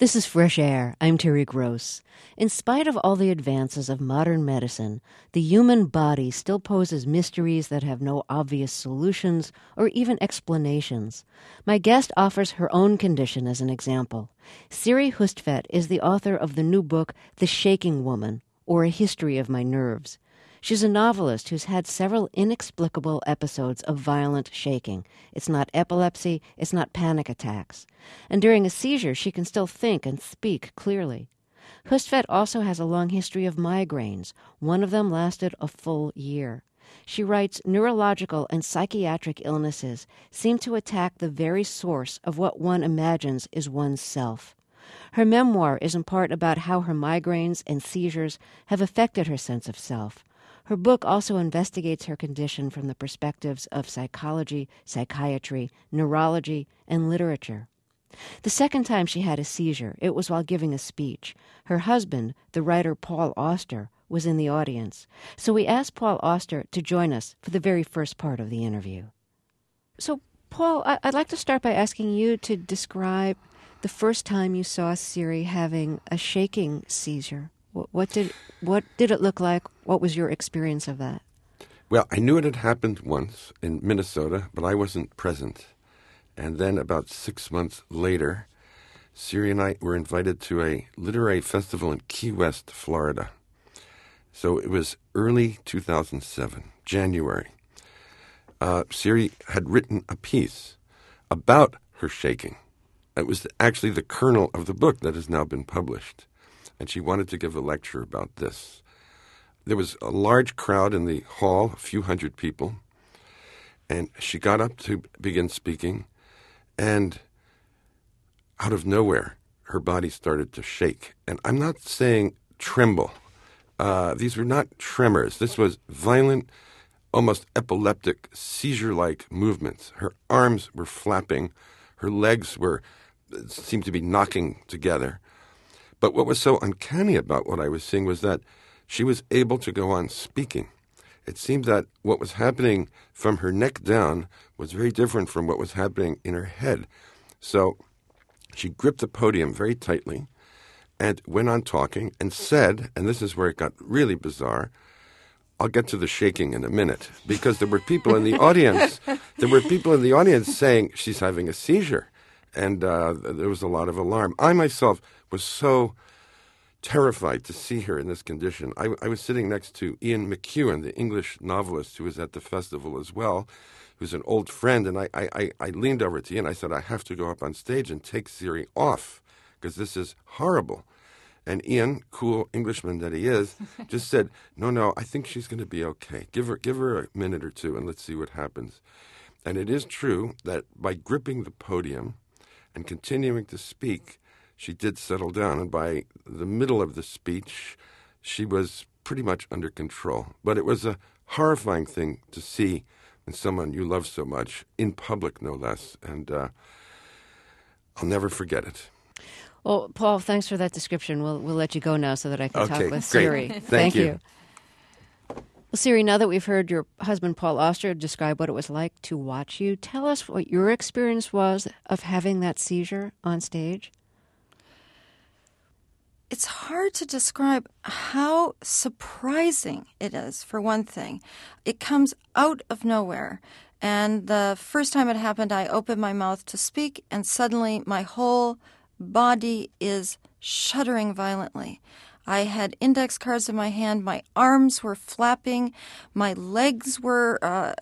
This is Fresh Air. I'm Terry Gross. In spite of all the advances of modern medicine, the human body still poses mysteries that have no obvious solutions or even explanations. My guest offers her own condition as an example. Siri Hustvedt is the author of the new book, The Shaking Woman, or A History of My Nerves. She's a novelist who's had several inexplicable episodes of violent shaking. It's not epilepsy, it's not panic attacks. And during a seizure, she can still think and speak clearly. Hustvedt also has a long history of migraines. One of them lasted a full year. She writes, neurological and psychiatric illnesses seem to attack the very source of what one imagines is one's self. Her memoir is in part about how her migraines and seizures have affected her sense of self. Her book also investigates her condition from the perspectives of psychology, psychiatry, neurology, and literature. The second time she had a seizure, it was while giving a speech. Her husband, the writer Paul Auster, was in the audience. So we asked Paul Auster to join us for the very first part of the interview. So, Paul, I'd like to start by asking you to describe the first time you saw Siri having a shaking seizure. What did it look like? What was your experience of that? Well, I knew it had happened once in Minnesota, but I wasn't present. And then about 6 months later, Siri and I were invited to a literary festival in Key West, Florida. So it was early 2007, January. Siri had written a piece about her shaking. It was actually the kernel of the book that has now been published. And she wanted to give a lecture about this. There was a large crowd in the hall, a few hundred people, and she got up to begin speaking, and out of nowhere, her body started to shake. And I'm not saying tremble. These were not tremors. This was violent, almost epileptic, seizure-like movements. Her arms were flapping. Her legs seemed to be knocking together. But what was so uncanny about what I was seeing was that she was able to go on speaking. It seemed that what was happening from her neck down was very different from what was happening in her head. So she gripped the podium very tightly and went on talking and said, and this is where it got really bizarre, I'll get to the shaking in a minute, because there were people in the audience. There were people in the audience saying she's having a seizure. And there was a lot of alarm. I myself was so terrified to see her in this condition. I was sitting next to Ian McEwan, the English novelist who was at the festival as well, who's an old friend, and I leaned over to Ian. I said, I have to go up on stage and take Siri off, because this is horrible. And Ian, cool Englishman that he is, just said, no, I think she's going to be okay. Give her a minute or two, and let's see what happens. And it is true that by gripping the podium and continuing to speak, she did settle down. And by the middle of the speech, she was pretty much under control. But it was a horrifying thing to see in someone you love so much, in public no less. And I'll never forget it. Well, Paul, thanks for that description. We'll let you go now so that I can talk with great. Siri. Thank you. Well, Siri, now that we've heard your husband, Paul Auster, describe what it was like to watch you, tell us what your experience was of having that seizure on stage. It's hard to describe how surprising it is, for one thing. It comes out of nowhere. And the first time it happened, I opened my mouth to speak, and suddenly my whole body is shuddering violently. I had index cards in my hand. My arms were flapping. My legs were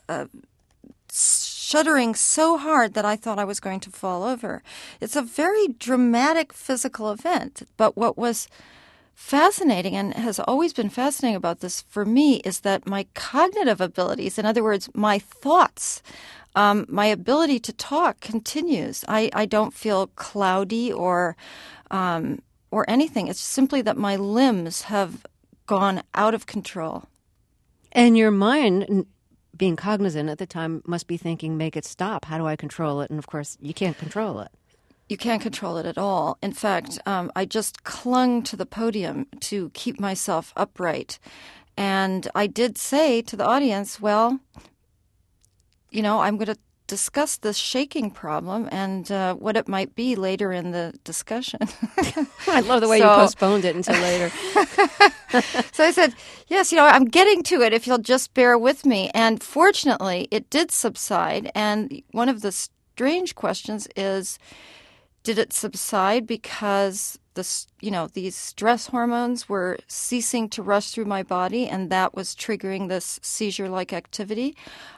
shuddering so hard that I thought I was going to fall over. It's a very dramatic physical event. But what was fascinating, and has always been fascinating about this for me, is that my cognitive abilities, in other words, my thoughts, my ability to talk continues. I don't feel cloudy or anything. It's simply that my limbs have gone out of control. And your mind, being cognizant at the time, must be thinking, make it stop. How do I control it? And, of course, you can't control it. You can't control it at all. In fact, I just clung to the podium to keep myself upright. And I did say to the audience, well, I'm going to discuss this shaking problem and what it might be later in the discussion. I love the way you postponed it until later. So I said, yes, I'm getting to it if you'll just bear with me. And fortunately, it did subside. And one of the strange questions is, did it subside because these stress hormones were ceasing to rush through my body and that was triggering this seizure-like activity?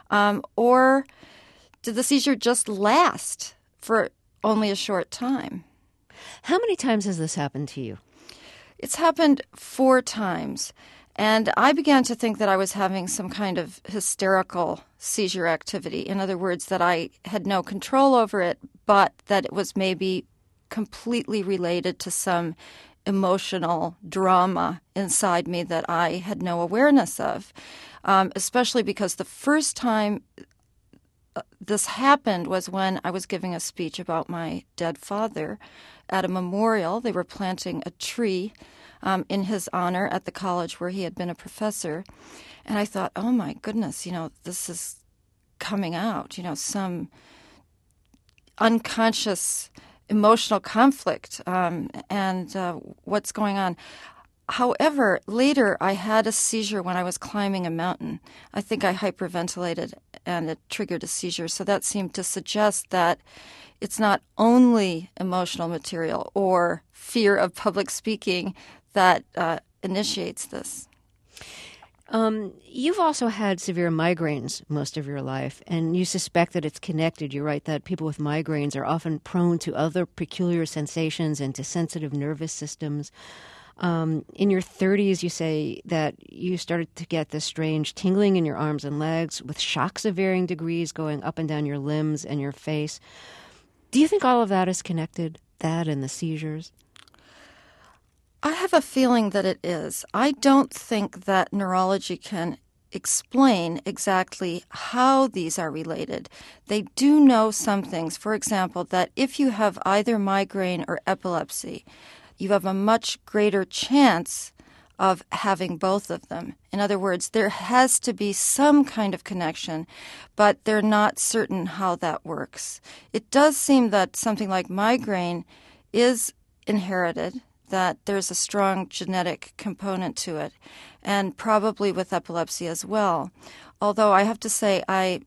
Or did the seizure just last for only a short time? How many times has this happened to you? It's happened 4 times. And I began to think that I was having some kind of hysterical seizure activity. In other words, that I had no control over it, but that it was maybe completely related to some emotional drama inside me that I had no awareness of, especially because the first time this happened was when I was giving a speech about my dead father at a memorial. They were planting a tree in his honor at the college where he had been a professor. And I thought, oh my goodness, this is coming out, some unconscious emotional conflict and what's going on. However, later I had a seizure when I was climbing a mountain. I think I hyperventilated and it triggered a seizure. So that seemed to suggest that it's not only emotional material or fear of public speaking that initiates this. You've also had severe migraines most of your life, and you suspect that it's connected. You write that people with migraines are often prone to other peculiar sensations and to sensitive nervous systems. In your 30s, you say that you started to get this strange tingling in your arms and legs with shocks of varying degrees going up and down your limbs and your face. Do you think all of that is connected, that and the seizures? I have a feeling that it is. I don't think that neurology can explain exactly how these are related. They do know some things. For example, that if you have either migraine or epilepsy, you have a much greater chance of having both of them. In other words, there has to be some kind of connection, but they're not certain how that works. It does seem that something like migraine is inherited, that there's a strong genetic component to it, and probably with epilepsy as well. Although I have to say,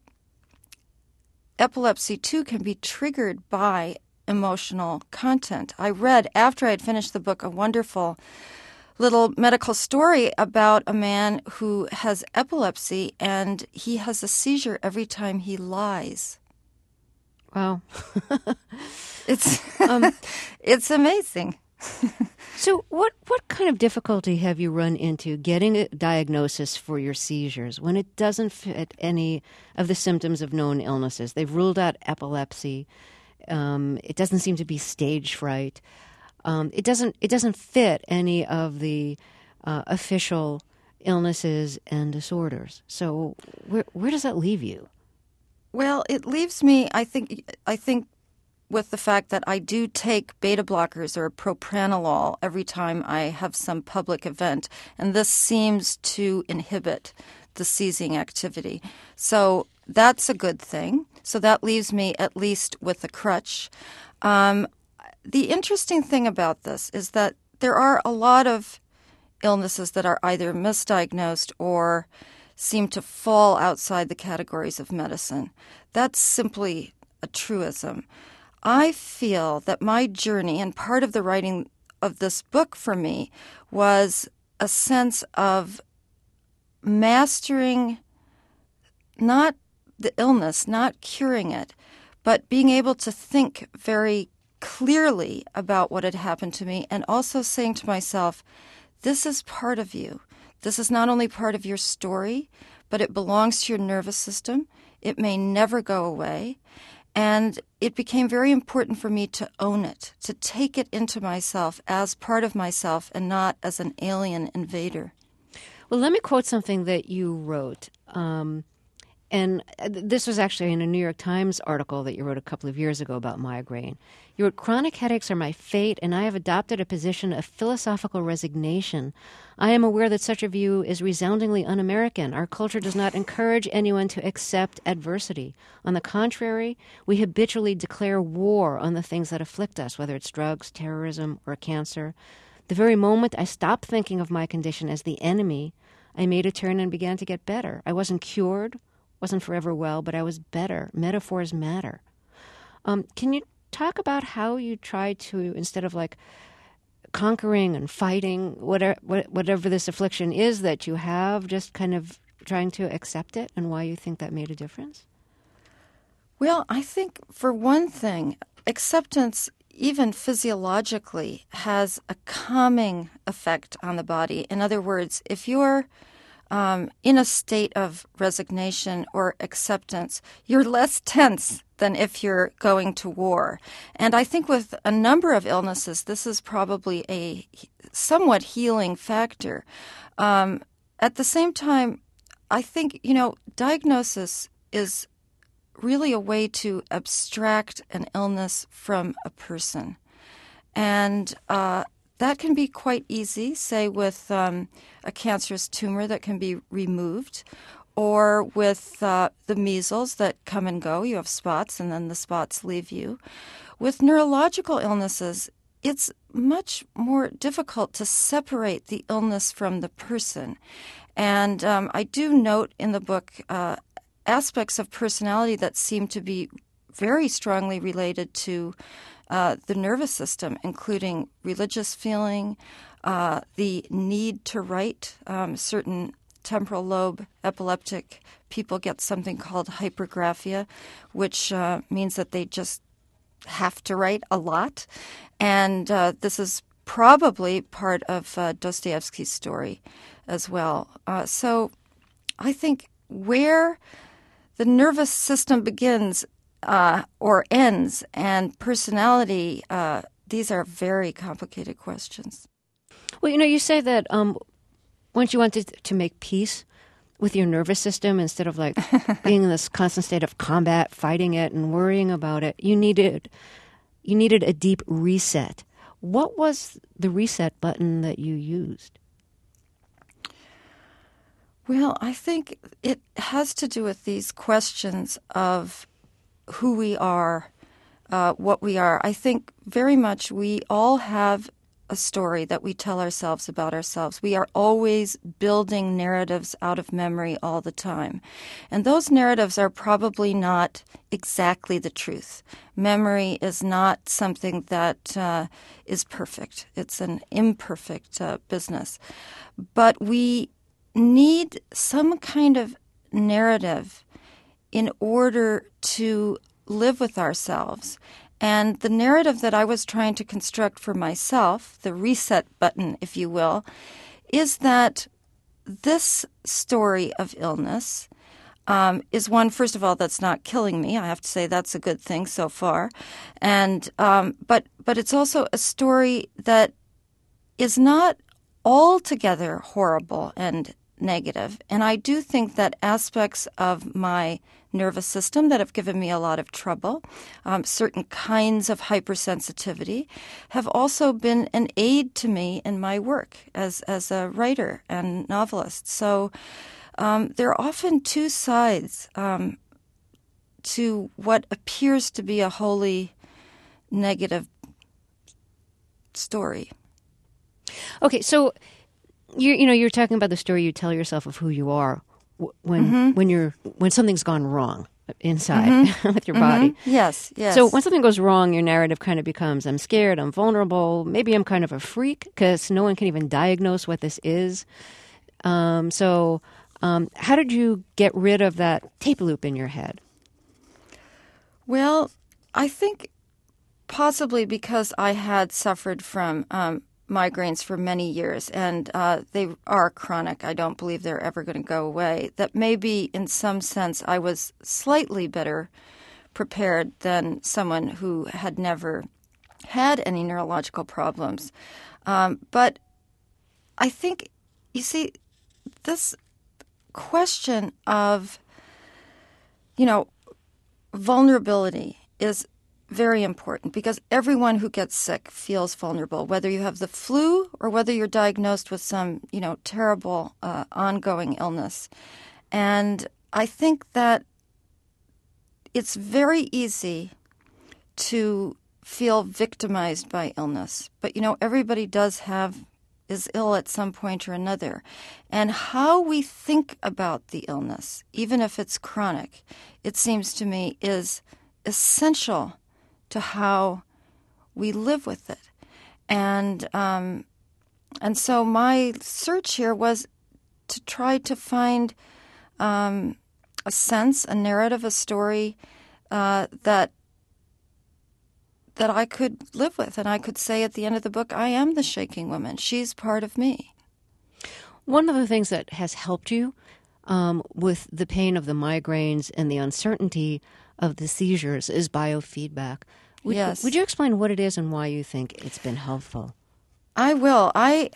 epilepsy too can be triggered by emotional content. I read, after I had finished the book, a wonderful little medical story about a man who has epilepsy, and he has a seizure every time he lies. Wow. It's it's amazing. So what kind of difficulty have you run into getting a diagnosis for your seizures when it doesn't fit any of the symptoms of known illnesses? They've ruled out epilepsy. It doesn't seem to be stage fright. It doesn't fit any of the official illnesses and disorders. So where does that leave you? Well, it leaves me, I think, with the fact that I do take beta blockers or propranolol every time I have some public event, and this seems to inhibit the seizing activity. So that's a good thing. So that leaves me at least with a crutch. The interesting thing about this is that there are a lot of illnesses that are either misdiagnosed or seem to fall outside the categories of medicine. That's simply a truism. I feel that my journey, and part of the writing of this book for me, was a sense of mastering not the illness, not curing it, but being able to think very clearly about what had happened to me, and also saying to myself, this is part of you. This is not only part of your story, but it belongs to your nervous system. It may never go away. And it became very important for me to own it, to take it into myself as part of myself and not as an alien invader. Well, let me quote something that you wrote. And this was actually in a New York Times article that you wrote a couple of years ago about migraine. You wrote, "Chronic headaches are my fate, and I have adopted a position of philosophical resignation. I am aware that such a view is resoundingly un-American. Our culture does not encourage anyone to accept adversity. On the contrary, we habitually declare war on the things that afflict us, whether it's drugs, terrorism, or cancer. The very moment I stopped thinking of my condition as the enemy, I made a turn and began to get better. I wasn't cured, wasn't forever well, but I was better. Metaphors matter." Can you talk about how you tried to, instead of like conquering and fighting whatever this affliction is that you have, just kind of trying to accept it, and why you think that made a difference? Well, I think for one thing, acceptance, even physiologically, has a calming effect on the body. In other words, if you're in a state of resignation or acceptance, you're less tense than if you're going to war. And I think with a number of illnesses, this is probably a somewhat healing factor. At the same time, I think, diagnosis is really a way to abstract an illness from a person. And that can be quite easy, say with a cancerous tumor that can be removed, or with the measles that come and go. You have spots, and then the spots leave you. With neurological illnesses, it's much more difficult to separate the illness from the person. And I do note in the book aspects of personality that seem to be very strongly related to the nervous system, including religious feeling, the need to write. Certain temporal lobe epileptic people get something called hypergraphia, which means that they just have to write a lot. And this is probably part of Dostoevsky's story as well. So I think where the nervous system begins or ends and personality, these are very complicated questions. Well, you say that once you wanted to make peace with your nervous system, instead of like being in this constant state of combat, fighting it and worrying about it, you needed a deep reset. What was the reset button that you used? Well, I think it has to do with these questions of who we are, what we are. I think very much we all have a story that we tell ourselves about ourselves. We are always building narratives out of memory all the time. And those narratives are probably not exactly the truth. Memory is not something that is perfect. It's an imperfect business. But we need some kind of narrative in order to live with ourselves. And the narrative that I was trying to construct for myself, the reset button, if you will, is that this story of illness is one, first of all, that's not killing me. I have to say that's a good thing so far. And but it's also a story that is not altogether horrible and negative. And I do think that aspects of my nervous system that have given me a lot of trouble, certain kinds of hypersensitivity, have also been an aid to me in my work as a writer and novelist. So there are often two sides to what appears to be a wholly negative story. Okay, so you're talking about the story you tell yourself of who you are when something's gone wrong inside with your body. Yes. So when something goes wrong, your narrative kind of becomes, I'm scared, I'm vulnerable, maybe I'm kind of a freak because no one can even diagnose what this is. So how did you get rid of that tape loop in your head? Well, I think possibly because I had suffered from migraines for many years, and they are chronic. I don't believe they're ever going to go away. That maybe in some sense I was slightly better prepared than someone who had never had any neurological problems. But I think, you see, this question of vulnerability is very important because everyone who gets sick feels vulnerable, whether you have the flu or whether you're diagnosed with some, terrible ongoing illness. And I think that it's very easy to feel victimized by illness. But, everybody is ill at some point or another. And how we think about the illness, even if it's chronic, it seems to me is essential to how we live with it. And so my search here was to try to find a sense, a narrative, a story that I could live with. And I could say at the end of the book, I am the shaking woman. She's part of me. One of the things that has helped you with the pain of the migraines and the uncertainty of the seizures is biofeedback. Yes. Would you explain what it is and why you think it's been helpful? I will. I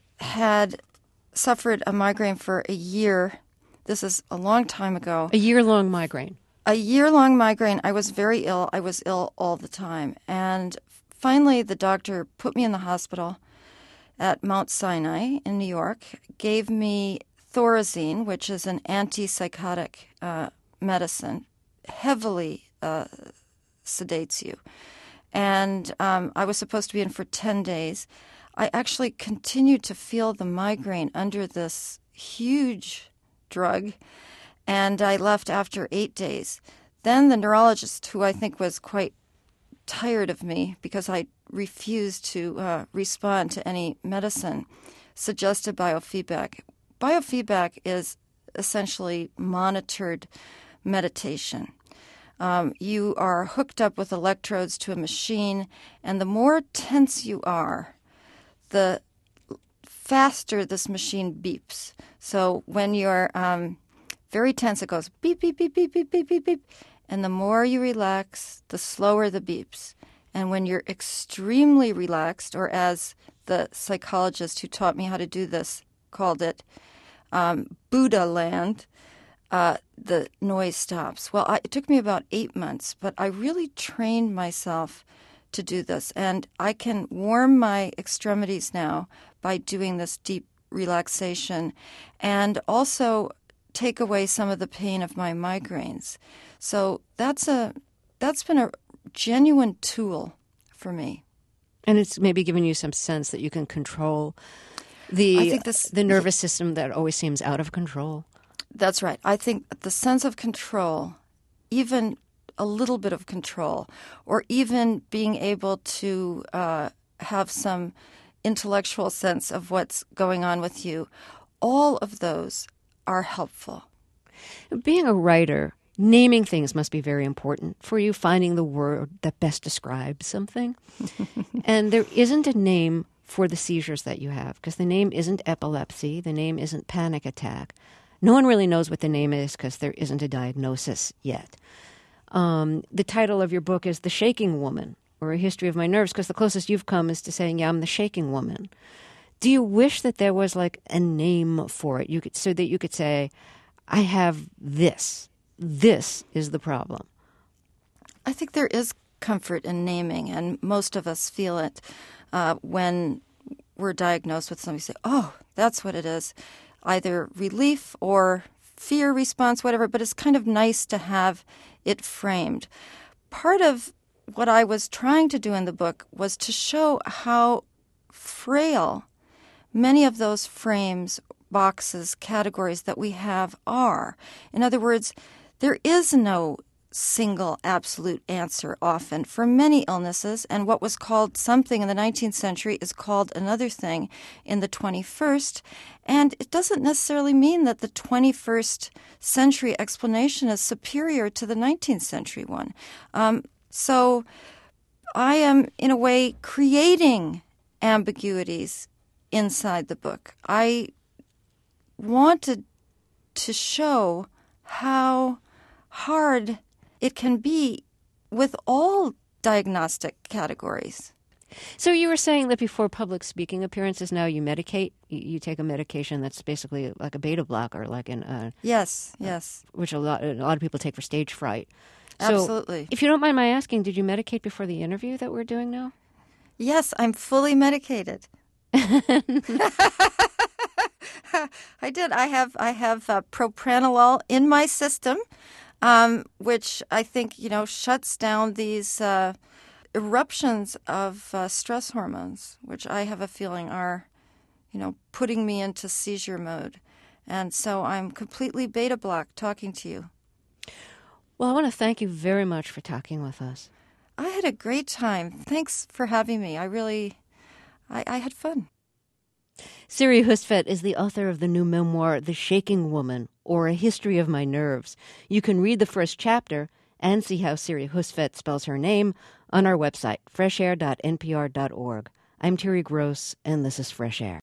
had suffered a migraine for a year. This is a long time ago. A year-long migraine. A year-long migraine. I was very ill. I was ill all the time. And finally, the doctor put me in the hospital at Mount Sinai in New York, gave me Thorazine, which is an antipsychotic medicine, heavily sedates you. And I was supposed to be in for 10 days. I actually continued to feel the migraine under this huge drug, and I left after 8 days. Then the neurologist, who I think was quite tired of me because I refused to respond to any medicine, suggested biofeedback. Biofeedback is essentially monitored meditation. You are hooked up with electrodes to a machine, and the more tense you are, the faster this machine beeps. So when you're very tense, it goes beep, beep, beep, beep, beep, beep, beep, beep. And the more you relax, the slower the beeps. And when you're extremely relaxed, or as the psychologist who taught me how to do this called it, Buddha land, the noise stops. Well, it took me about 8 months, but I really trained myself to do this. And I can warm my extremities now by doing this deep relaxation and also take away some of the pain of my migraines. So that's been a genuine tool for me. And it's maybe given you some sense that you can control the nervous system that always seems out of control. That's right. I think the sense of control, even a little bit of control, or even being able to have some intellectual sense of what's going on with you, all of those are helpful. Being a writer, naming things must be very important for you, finding the word that best describes something. And there isn't a name for the seizures that you have, because the name isn't epilepsy, the name isn't panic attack. No one really knows what the name is because there isn't a diagnosis yet. The title of your book is The Shaking Woman, or A History of My Nerves, because the closest you've come is to saying, yeah, I'm the shaking woman. Do you wish that there was like a name for it, so that you could say, I have this. This is the problem? I think there is comfort in naming, and most of us feel it when we're diagnosed with something. Say, oh, that's what it is. Either relief or fear response, whatever, but it's kind of nice to have it framed. Part of what I was trying to do in the book was to show how frail many of those frames, boxes, categories that we have are. In other words, there is no single absolute answer often for many illnesses, and what was called something in the 19th century is called another thing in the 21st, and it doesn't necessarily mean that the 21st century explanation is superior to the 19th century one. So I am, in a way, creating ambiguities inside the book. I wanted to show how hard it can be with all diagnostic categories. So you were saying that before public speaking appearances now you medicate? You take a medication that's basically like a beta blocker, like Yes, which a lot of people take for stage fright. So, absolutely. if you don't mind my asking, did you medicate before the interview that we're doing now? Yes, I'm fully medicated. I did. I have propranolol in my system, which I think shuts down these eruptions of stress hormones, which I have a feeling are putting me into seizure mode, and so I'm completely beta blocked talking to you. Well, I want to thank you very much for talking with us. I had a great time. Thanks for having me. I had fun. Siri Hustvedt is the author of the new memoir, The Shaking Woman, or A History of My Nerves. You can read the first chapter and see how Siri Hustvedt spells her name on our website, freshair.npr.org. I'm Terry Gross, and this is Fresh Air.